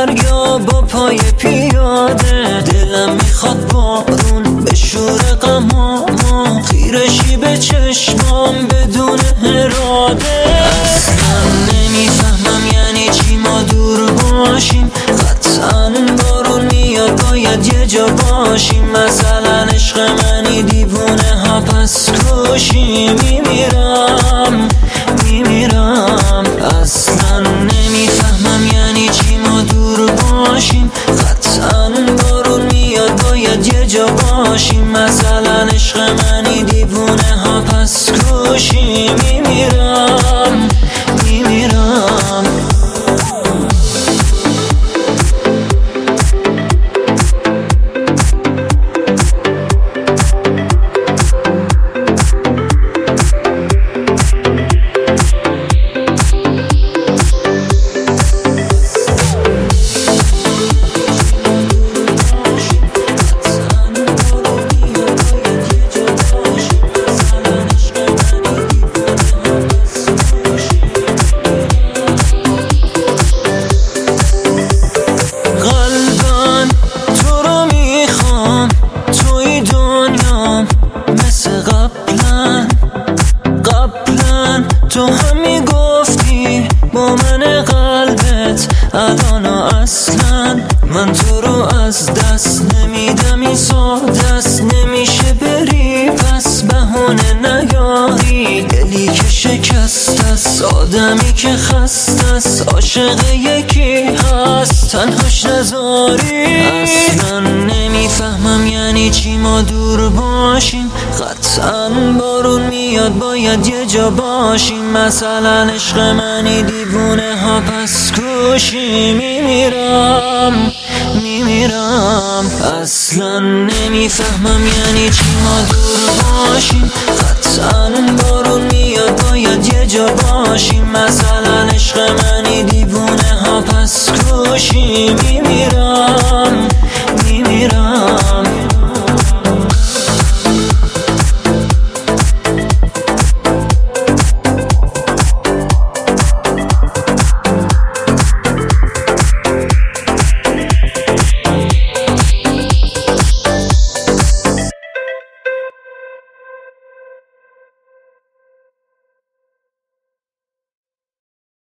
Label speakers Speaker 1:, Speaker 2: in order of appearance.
Speaker 1: دریا با پای پیاده، دلم میخواد بارون به شور غمامو، خیرشی به چشمام بدون اراده. اصلا نمیفهمم یعنی چی ما دور باشیم، قطعا بارون میاد باید یه جا باشیم. مثلا عشق منی دیوونه ها پس کشی، میمیرم اصلا نمیفهمم یعنی چی ما دور باشیم، قطعا بارون میاد باید یه جا باشیم. مثلا عشق منی دیوونه ها پس کشی، میمیرم تو هم میگفتی با من قلبت الان اصلا من تو رو از دست نمیدم، این سادست نمیشه بری پس بهونه نیاری. دلی که شکست است، آدمی که خسته است، عاشق یکی هست تنهاش نذاری. اصلا نمیفهمم یعنی چی ما دور باشیم، قطعا بارون میاد باید یه جا باشیم. مثلا عشق منی دیوونه ها پس کشی، میمیرم اصلا نمیفهمم یعنی چی ما دور باشیم، قطعا بارون میاد باید یه جا باشیم. مثلا عشق منی دیوونه ها پس کشی، میمیرم